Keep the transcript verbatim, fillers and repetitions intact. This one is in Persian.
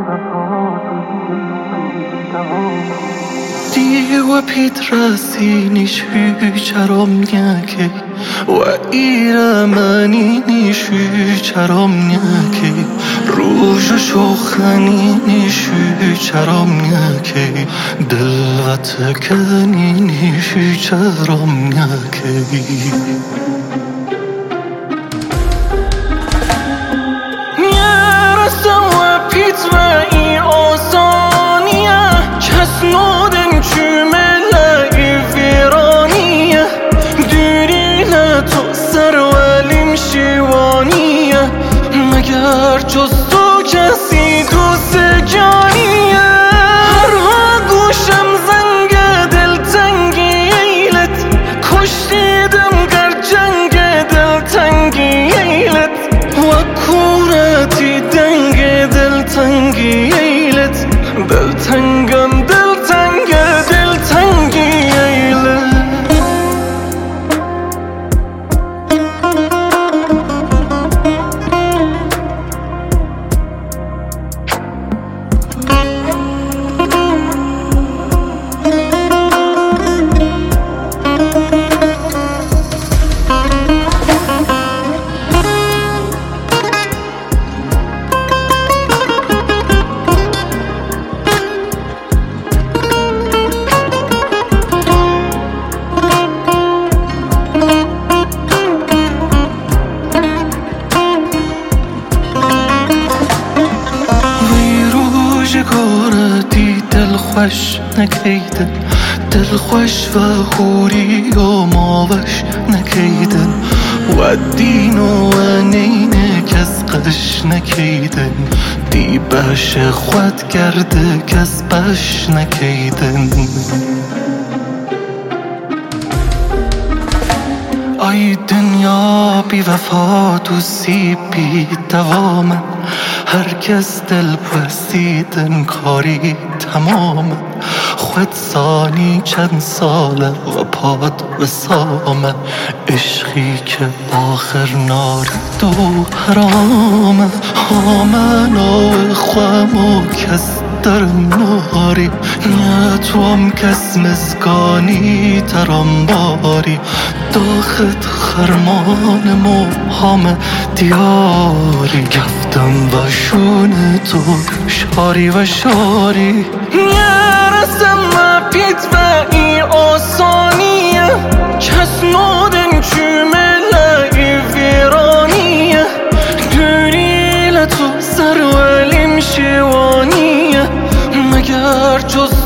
Dio pitrasinish hüçaromnyake Wa iramanish hüçaromnyake Ruj shokhanish hüçaromnyake Dilvatkanish hüçaromnyake مگر جز تو کسی دوست جانیه هر گوشم زنگ دلتنگی ایلت کشتیدم گر جنگ دلتنگی ایلت و کورتی دنگ دلتنگی ایلت دلتنگم دلتنگ دلتنگی ایلت دل خوش نکیدن دل خوش و خوری و ماوش نکیدن و دین و نینه کس قش نکیدن دی بش خود کرده کس بش نکیدن ای دنیا بی وفات و سی بی دوامه هر کس دل پرستیدن کاری تمامه خود سانی چند ساله و پاد و سامه عشقی که آخر نارد و حرامه آمن و خوام و کس در ناری نیتوام کس مزگانی ترام باری داخت خرمان مبهم دیاری گفتم و شون تو شاری و شاری نرسم پیت و ای آسانیه کس نودن چومله ای ویرانیه دوریل تو سر ولیم شیوانیه مگر جز